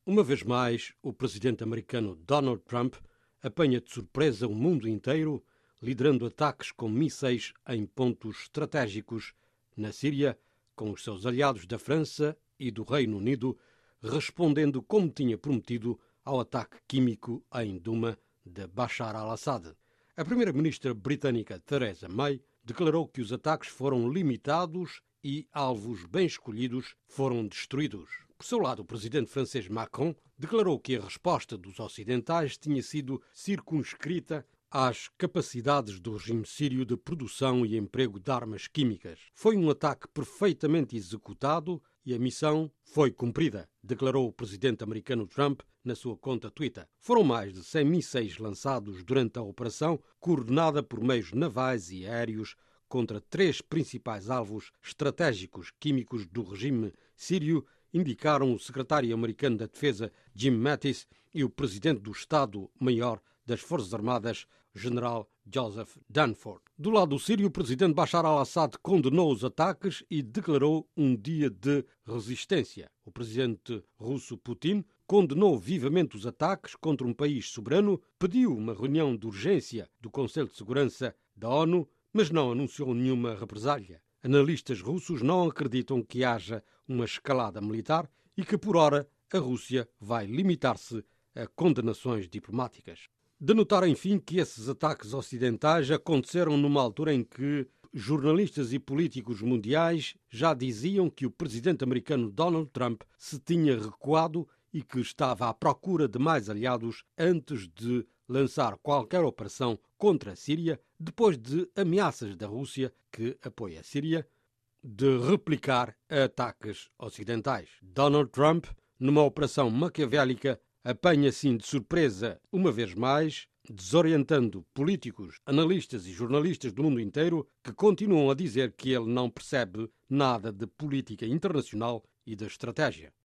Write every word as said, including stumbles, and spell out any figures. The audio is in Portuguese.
Uma vez mais, o presidente americano Donald Trump apanha de surpresa o mundo inteiro, liderando ataques com mísseis em pontos estratégicos na Síria, com os seus aliados da França e do Reino Unido, respondendo como tinha prometido ao ataque químico em Duma de Bashar al-Assad. A primeira-ministra britânica Theresa May declarou que os ataques foram limitados e alvos bem escolhidos foram destruídos. Por seu lado, o presidente francês Macron declarou que a resposta dos ocidentais tinha sido circunscrita às capacidades do regime sírio de produção e emprego de armas químicas. Foi um ataque perfeitamente executado e a missão foi cumprida, declarou o presidente americano Trump na sua conta Twitter. Foram mais de cem mísseis lançados durante a operação, coordenada por meios navais e aéreos, contra três principais alvos estratégicos químicos do regime sírio, indicaram o secretário americano da Defesa Jim Mattis e o presidente do Estado-Maior das Forças Armadas, general Joseph Dunford. Do lado sírio, o presidente Bashar al-Assad condenou os ataques e declarou um dia de resistência. O presidente russo Putin condenou vivamente os ataques contra um país soberano, pediu uma reunião de urgência do Conselho de Segurança da ONU, mas não anunciou nenhuma represália. Analistas russos não acreditam que haja uma escalada militar e que, por ora, a Rússia vai limitar-se a condenações diplomáticas. De notar, enfim, que esses ataques ocidentais aconteceram numa altura em que jornalistas e políticos mundiais já diziam que o presidente americano Donald Trump se tinha recuado e que estava à procura de mais aliados antes de lançar qualquer operação contra a Síria, depois de ameaças da Rússia, que apoia a Síria, de replicar ataques ocidentais. Donald Trump, numa operação maquiavélica, apanha assim de surpresa, uma vez mais, desorientando políticos, analistas e jornalistas do mundo inteiro que continuam a dizer que ele não percebe nada de política internacional e de estratégia.